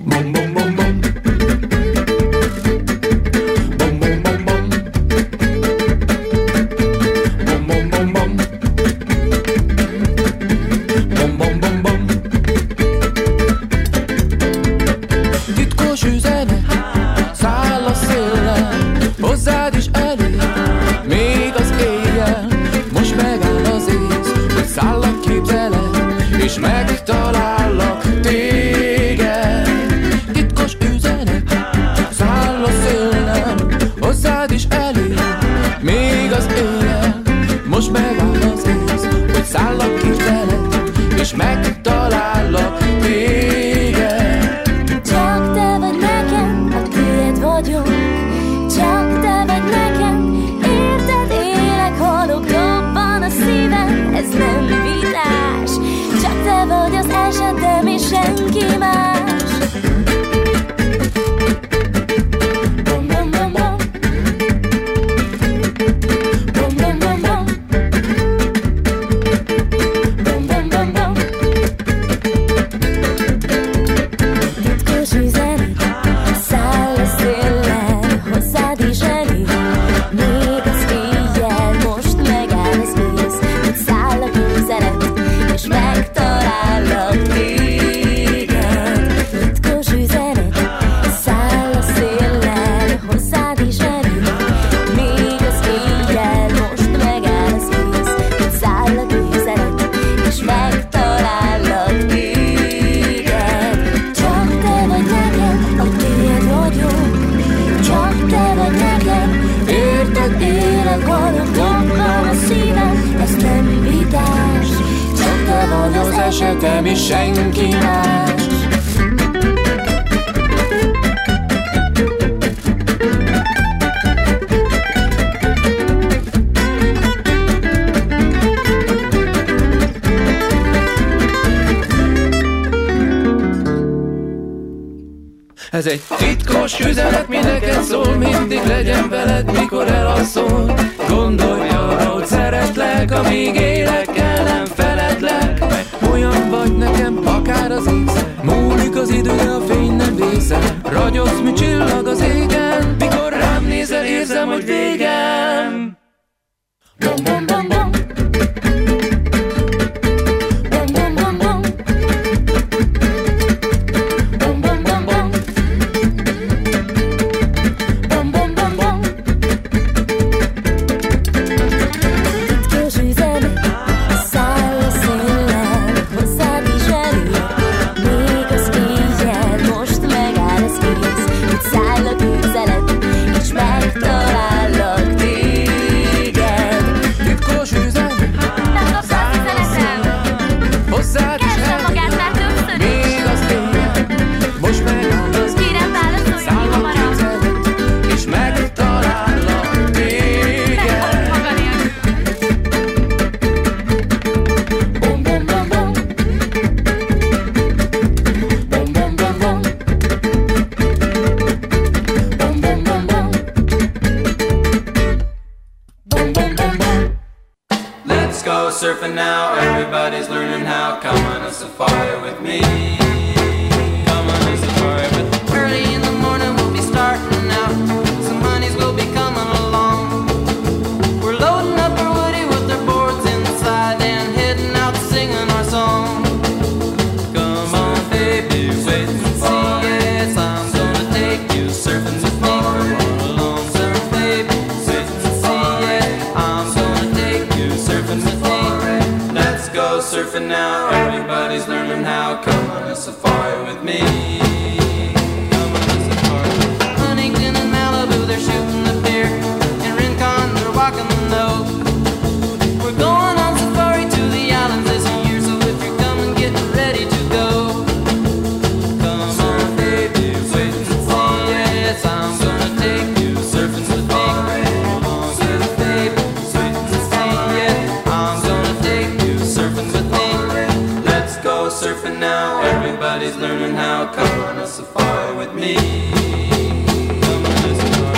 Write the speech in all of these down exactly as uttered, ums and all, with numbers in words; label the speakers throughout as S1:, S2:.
S1: Bom, bom, bom, bom. Bom, bom, bom, bom. Bom, bom, bom, bom. Bom, bom, bom, bom. Titkos üzenet száll a széllel, hozzád is elég, még az éjjel. Most megáll az ész, hogy szállak képzeled, és megtalállak téged. Titkos üzenet száll a széllel, hozzád is elég, még az éjjel. Most megáll az ész, hogy szállak képzeled, és megtalállak téged.
S2: Csak te vagy nekem, a tiéd vagyok. Csak te vagy nekem, érted, élek, halok, robban a szívem. Ez nem vitás, csak te vagy az esetem és senki más. Bom, bom, bom, bom. Bom, bom, bom, bom. Bom, bom, bom, bom. Titkos üzenet száll a széllel, hozzád is elég, még az éjjel. Most megáll az ész, hogy száll a üzenet, és megtalállak téged. Titkos üzenet száll a széllel, hozzád is elég, még az éjjel. Most megáll az ész, hogy száll a üzenet, és megtalállak téged. Csak te vagy nekem, a tiéd vagyok. Csak te vagy nekem, érted, élek, halok, robban a szívem. Ez nem vitás, csak te vagy az esetem és senki más.
S1: Ez egy titkos üzenet, mi neked szól, mindig legyen veled, mikor elalszol. Gondolj arra, hogy szeretlek, amíg élek, el nem feledlek. Olyan vagy nekem, akár az ész, múlik az idő, de a fény nem vészel. Ragyogsz, mint csillag az égen, mikor rám nézel, érzem, hogy végem. Bom, bom, bom, bom. Bom, bom, bom, bom. Bom, bom, bom, bom. Bom, bom, bom, bom. Titkos üzenet száll a széllel, hozzád is elég, még az éjjel. Most megáll az ész, hogy száll a üzenet, és megtalállak téged. Titkos üzenet száll a széllel, hozzád is elég, még az éjjel. Most megáll az ész, száll a üzenet, és megtalállak téged. Bom, bom, bom, bom. Bom, bom, bom, bom. Bom, bom, bom, bom. Bom, bom, bom, bom.
S3: Let's go surfing now, everybody's learning how. Come on a safari with me. Come on a safari with me. Early in the morning we'll be starting out. Some honeys will be coming along. We're loading up our woody with our boards inside and heading out singing our song. Come on baby, wait and see. Yes, I'm gonna take you surfing with me. Come on along, surf baby, wait and see. Yeah, I'm gonna take you surfing with me. Let's go surfing now, everybody's learning how. Come on a safari with me. Come on a safari. Huntington and Malibu, they're shooting the deer. In Rincon, they're walking the nose. We're going on safari to the islands this year, so if you're coming, get ready to go. Come on baby, wait and see. Yes, I'm gonna take you surfing with me. Come on baby, wait and see. Yeah, I'm gonna take you surfing with me. Let's go surfing now, everybody's learning how. Come on a safari with me. Come on a safari.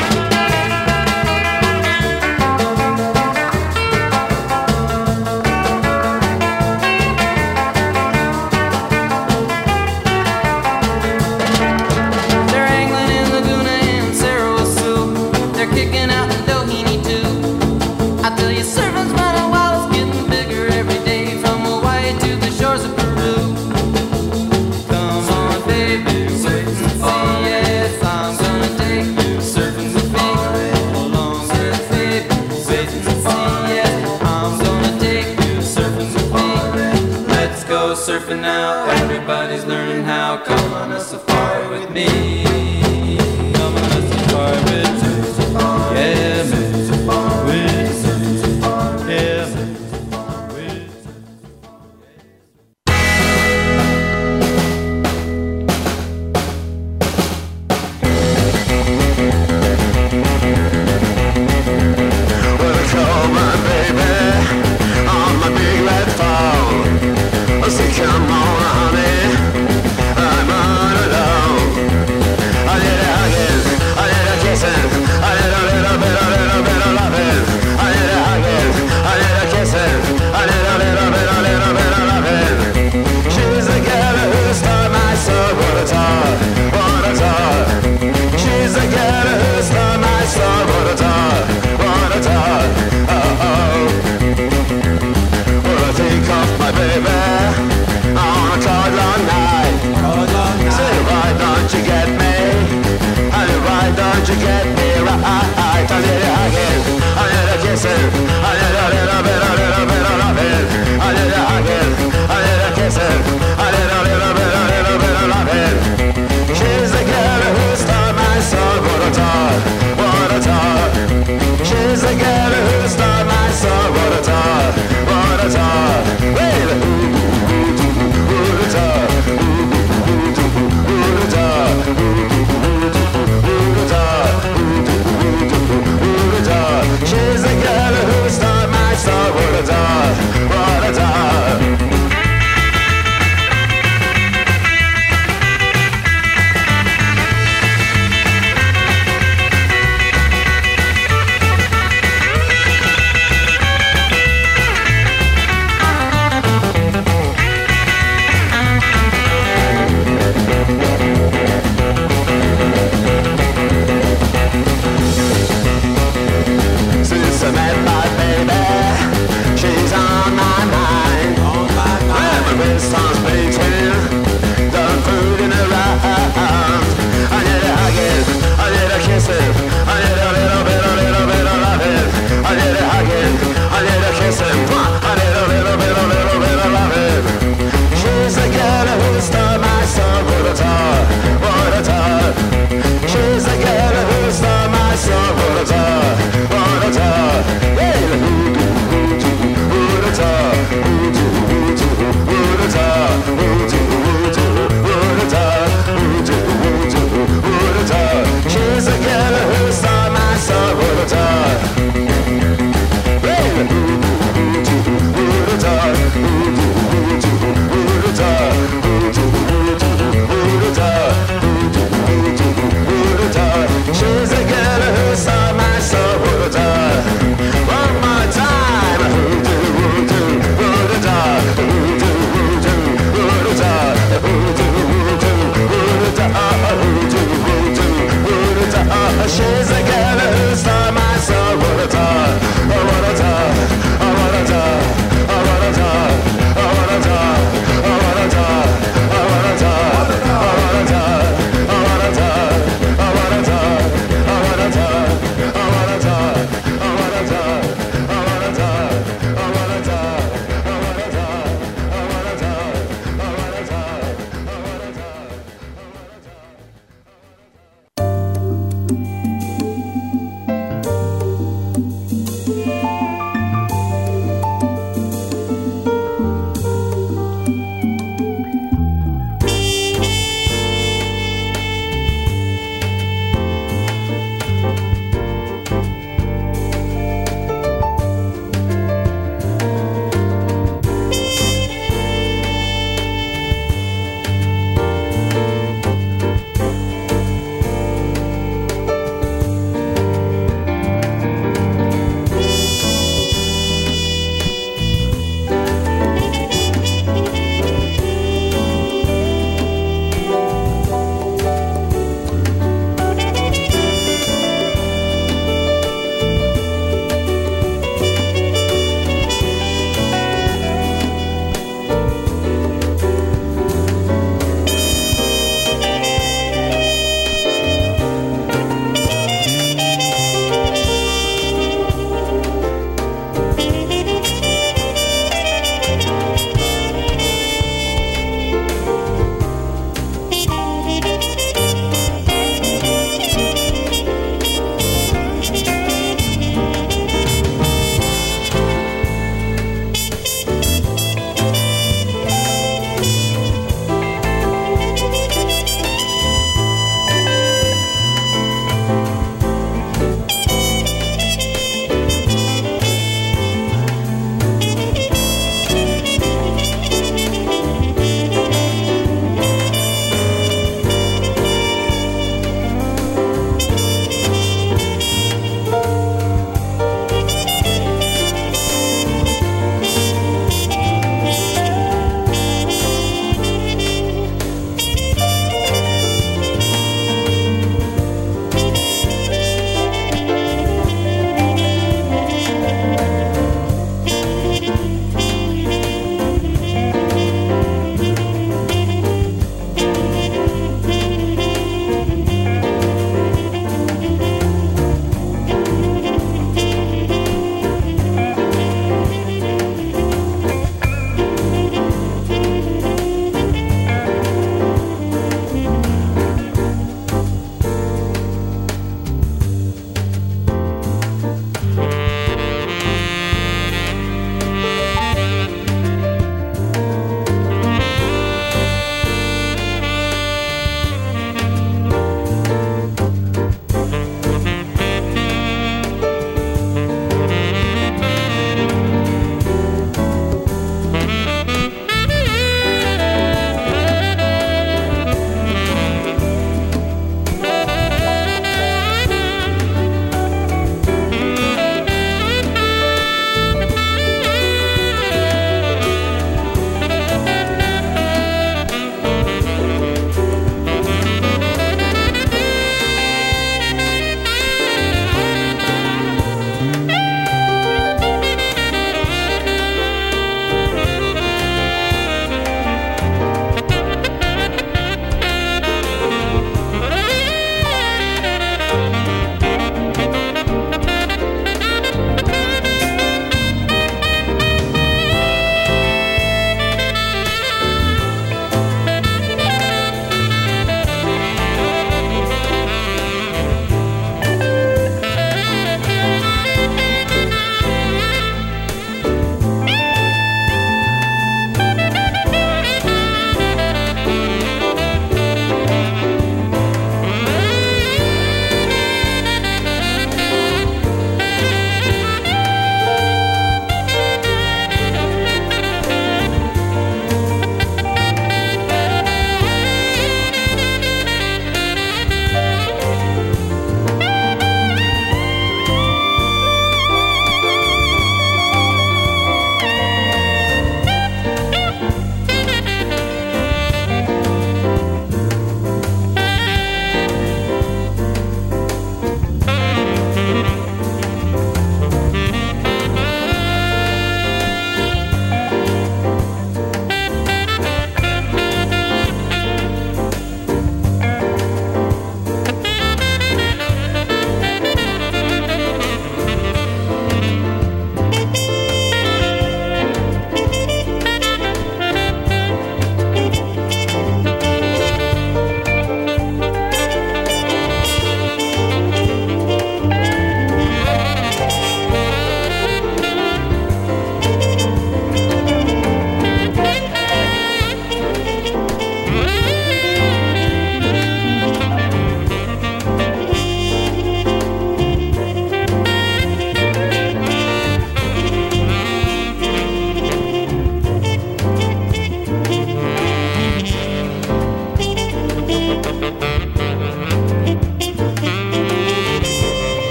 S3: surfing now. Everybody's learning how. Come on a safari with me. Come on a safari with me. Yeah, me. With me. Yeah, me.
S4: Come on, honey, I'm on alone. I need a hugging, I need a kissing, I need a little bit, a little bit of loving. I need a hugging, I need a kissing, I need a little bit, a little bit of loving. She's the girl who stole my soul, what a tar, what a tar. She's the girl who stole my soul, what a tar, what a tar. Oh oh. Well, I think of my baby on a cold long night. Say why don't you get me? Honey, why don't you get me right? I need a hugging, I need a kissing, I need a little bit, a little bit of loving. I need a hugging, I need a kissing, I need a little bit, a little bit of loving. She's the girl who stole my soul, what a tar, what a tar. She's the girl who stole my soul, what a tar, what a tar. Well, she's the girl who stole my soul. What a tar, what a tar. Since I met my baby, she's on my mind. Memories starts beating, the food in her arms. I need a hugging, I need a kissing, I need a little bit, a little bit of loving. I need a hugging, I need a kissing, I need a little bit, a little bit of loving. She's the girl who stole my soul, what a tar, what a tar. She's the girl who stole my soul, what a tar, what a tar. Hey, what a tar, what a tar, what a tar, what a tar. She's the girl who stole my soul, what a tar. Hey, what a tar, what a tar, what a tar. She's a girl who stole my soul, what a tar. One more time. What a tar, what a tar, she's a girl who stole my soul, what a tar, what a tar, what a tar, what a tar, what a tar, what a tar, what a tar, what a tar, what a tar, what a tar, what a tar, what a tar, what a tar, what a tar, what a tar, what a tar, what a tar, what a tar, what a tar.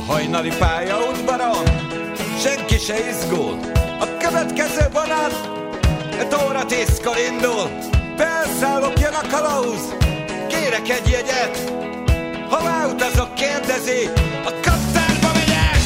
S5: hajnali pályaudvaron senki se izgul. A következő vonat öt óra tízkor indul. Felszállok, jön a kalauz, kérek egy jegyet. Hová utazok, kérdezi, a kaptárba megyek.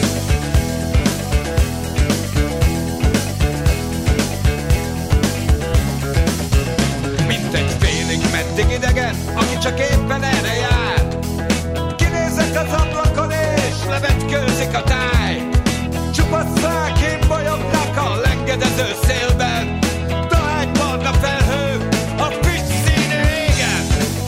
S5: Mint egy félig meddig idegen, aki csak éppen erre jár. Kinézek az ablakon és levetkőzik a táj. Csupasz fák bolyognak a lengedező szélben. Dohány barna felhő, a füst színe égen.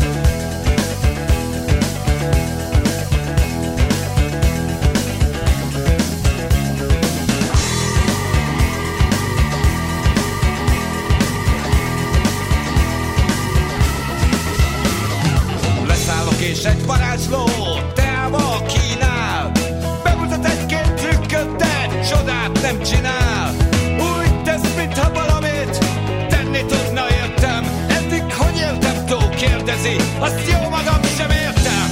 S5: Leszállok és egy varázsló teával kínál. Bemutat egy-két trükköt, de csodát nem csinál. Úgy tesz, mintha valamit tenni tudna, értem. Eddig hogy éltem túl, kérdezi, azt jó magam sem értem.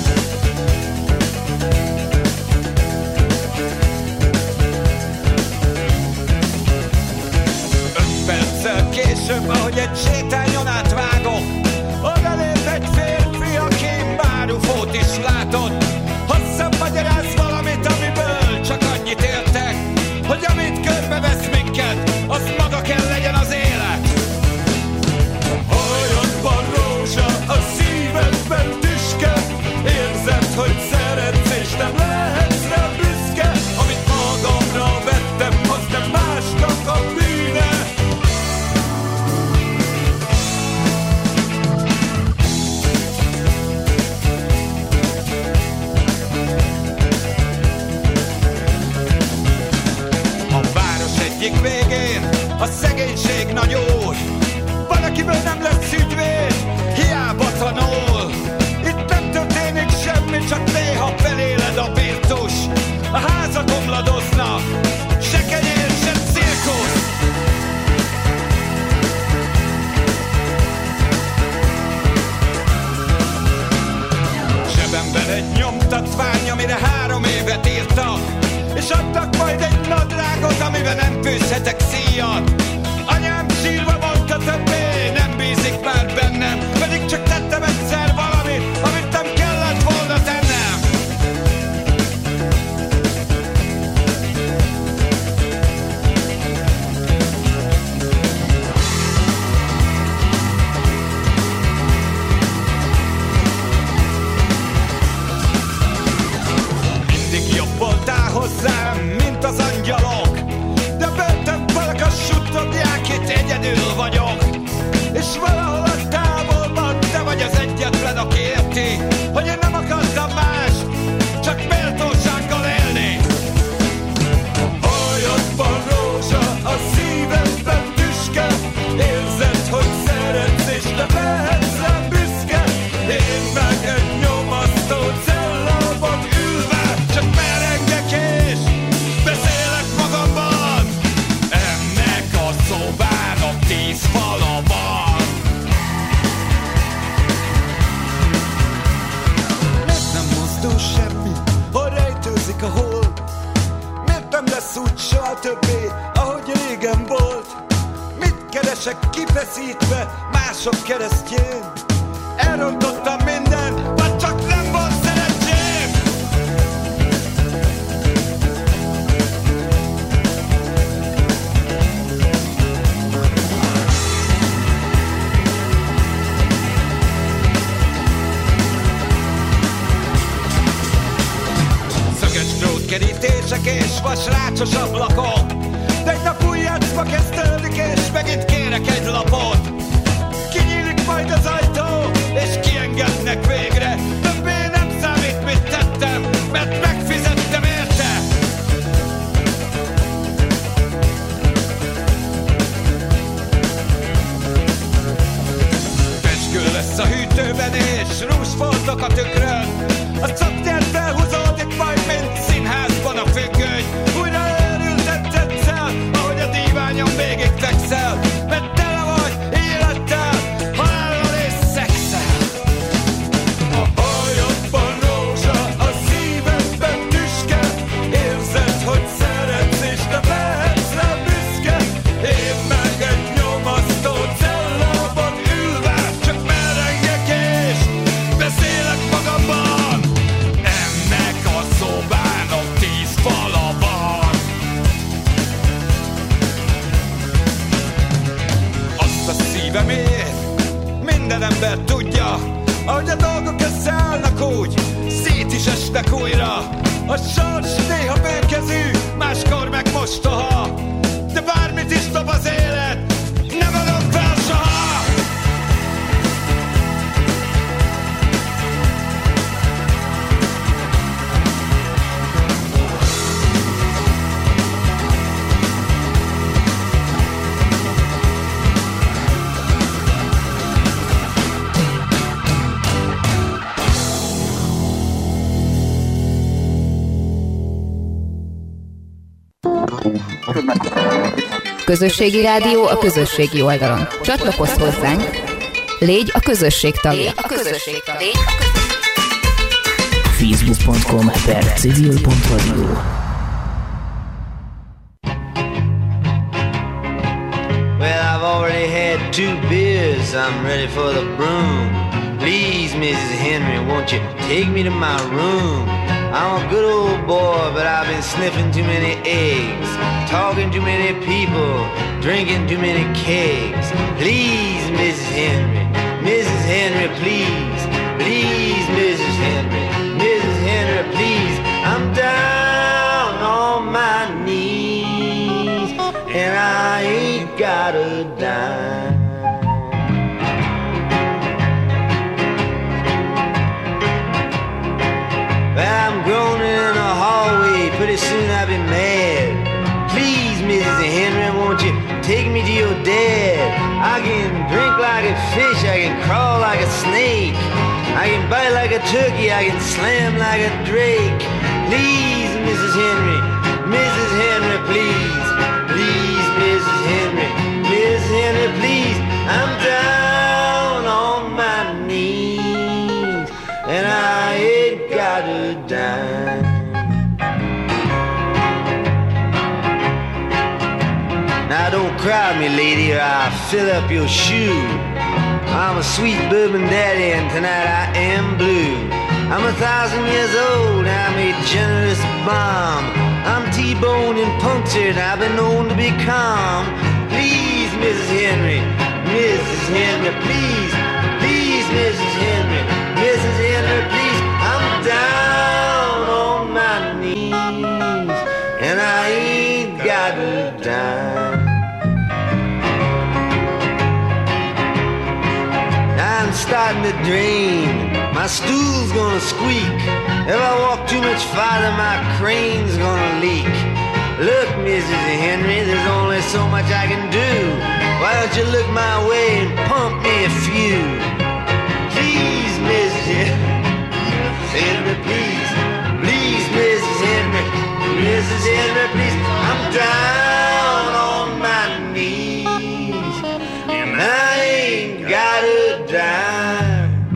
S5: Öt perccel később, ahogy egy sétányon átvágok, odalép egy férfi, aki bárufót is látott. Hosszabb magyaráz valamit, amiből csak annyit értek, hogy amit körbevesz minket, az maga kell legyen az élet. Hajadban rózsa, a szívedben tüske, érzed, hogy szeretsz és nem lehetsz rá büszke. Amit magamra vettem, az nem másnak a bűne. Egyik végén a szegénység nagy úr. Van, akiből nem lesz ügyvéd, hiába tanul. Itt nem történik semmi, csak néha feléled a virtus. A házak omladoznak, se kenyér, se cirkusz. Zsebemben egy nyomtatvány, amire három évet írtak, és adtak majd egy nadrágot, amiben nem fűzhetek szíjat. Anyám sírva mondta, többé nem bízik már bennem, pedig csak tettem egyszer valamit, amit nem kellett volna tennem. Mindig jobb voltál hozzám, mint az angyalok, de bennem valakas suttogják, itt egyedül vagyok. És valahol a távolban te vagy az egyetlen, aki érti, hogy én nem akartam más, csak méltósággal élni. Hajadban rózsa, a szívedben tüske, érzed, hogy szeretsz és nem lehetsz rám büszke. Én meg egy nyomasztó cellában ülve, csak merengek és beszélek magamban. Ennek a szobának tíz fala van. Miért nem mozdul semmi, hol rejtőzik a hold? Miért nem lesz úgy soha többé, ahogy régen volt? Mit keresek kifeszítve mások keresztjén? Elrontottam mindent, vagy csak nem volt szerencsém? Szöges drótkerítések és vasrácsos ablakok, de egy nap új játszma kezdődik, és megint kérek egy lapot. Kinyílik majd az ajtó, és kiengednek végre. Többé nem számít, mit tettem, mert megfizettem érte. Pecskő lesz a hűtőben, és rúzsfoltok a tükrön. A szapnyert felhúzódik majd, mint színházban a függöny. Újra őrülten tetszel, ahogy a díványon végig fekszel, mert tele vagy élettel, halállal és szexel. A A sors néha bőkezű, máskor meg mostoha. De bármit is dob az élet, nem adom fel soha.
S6: Közösségi rádió a közösségi oldalon. Csatlakozz hozzánk, légy a közösség tagja. A közösség tagja.
S7: facebook pont com per civil pont radio.
S8: Well, I've already had two beers, I'm ready for the broom. Please, Missus Henry, won't you take me to my room? I'm a good old boy, but I've been sniffing too many eggs, talking too many people, drinking too many kegs. Please, Missus Henry, Missus Henry, please, please, Missus Henry, Missus Henry, please. I'm down on my knees, and I ain't got a dime. Well, I'm groaning in a hallway, pretty soon I'll be mad. Please, Missus Henry, won't you take me to your dad? I can drink like a fish, I can crawl like a snake, I can bite like a turkey, I can slam like a drake. Please, Missus Henry, Missus Henry, please, please, Missus Henry, Missus Henry, please. I'm down on my knees, and I ain't got a dime. Now don't cry me, lady, or I'll fill up your shoe. I'm a sweet bourbon daddy, and tonight I am blue. I'm a thousand years old, I'm a generous bomb. I'm T-boned and punctured, I've been known to be calm. Please, Missus Henry, Missus Henry, please, please, Missus Henry, Missus Henry, please. I'm down on my knees, and I ain't got a dime. I'm starting to drain, my stool's gonna squeak. If I walk too much farther, my crane's gonna leak. Look, Missus Henry, there's only so much I can do. Why don't you look my way and pump me a few? Please, Missus Henry, please, please, Missus Henry, Missus Henry, please. I'm down on my knees, and I ain't got a dime.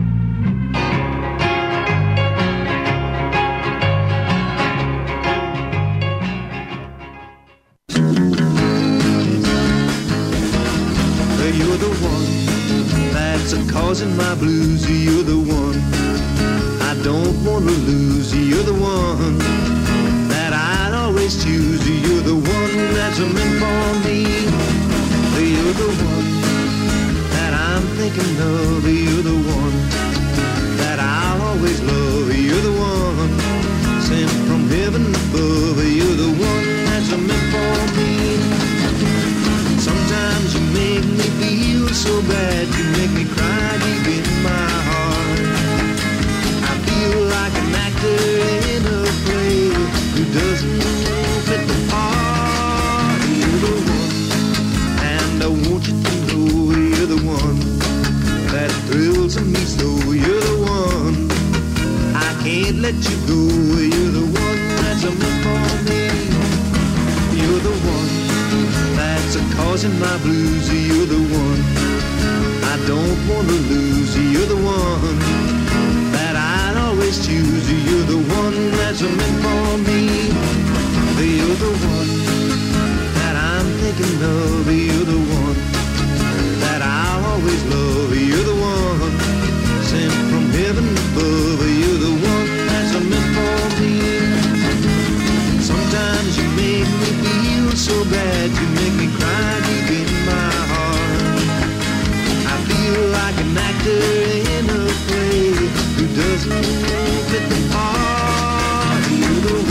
S9: You're the one that's a causing my blues. You're the one I don't want to lose. You're the one that I'd always choose. You're the one that's meant for me. You're the one that I'm thinking of. You're the one that I'll always love. You're the one sent from heaven above. You're the one that's meant for me. Sometimes you make me feel so bad, you make me cry deep in my heart. I feel like an actor in a play who doesn't fit the part. You're the one, and I want you to know you're the one that thrills me so. You're the one, I can't let you go. You're the one that's a meant for me. You're the one that's a causing my blues. You're the one I don't want to lose. You're the one that I'd always choose. You're the one that's meant for me. You're the one that I'm thinking of. You're the one that I'll always love. You're the one sent from heaven above. You're the one that's meant for me. Sometimes you make me feel so bad, you make me cry deep in my heart. I feel like an actor in a play who doesn't fit the part. You're the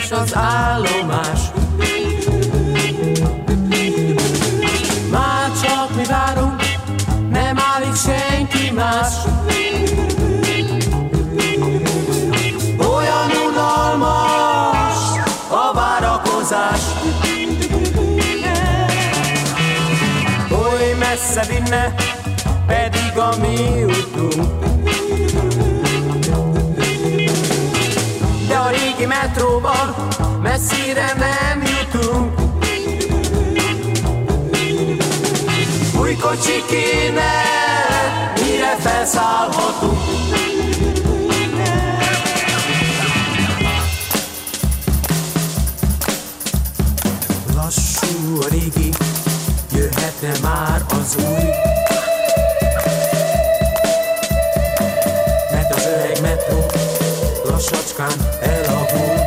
S1: üres az állomás. Már csak mi várunk, nem áll itt senki más. Olyan unalmas a várakozás. Oly messze vinne, pedig a mi utunk. De a régi metróval messzire nem jutunk. Új kocsi kéne, mire felszállhatunk. Lassú a régi, jöhetne már az új. Mert az öreg metró lassacskán elavul.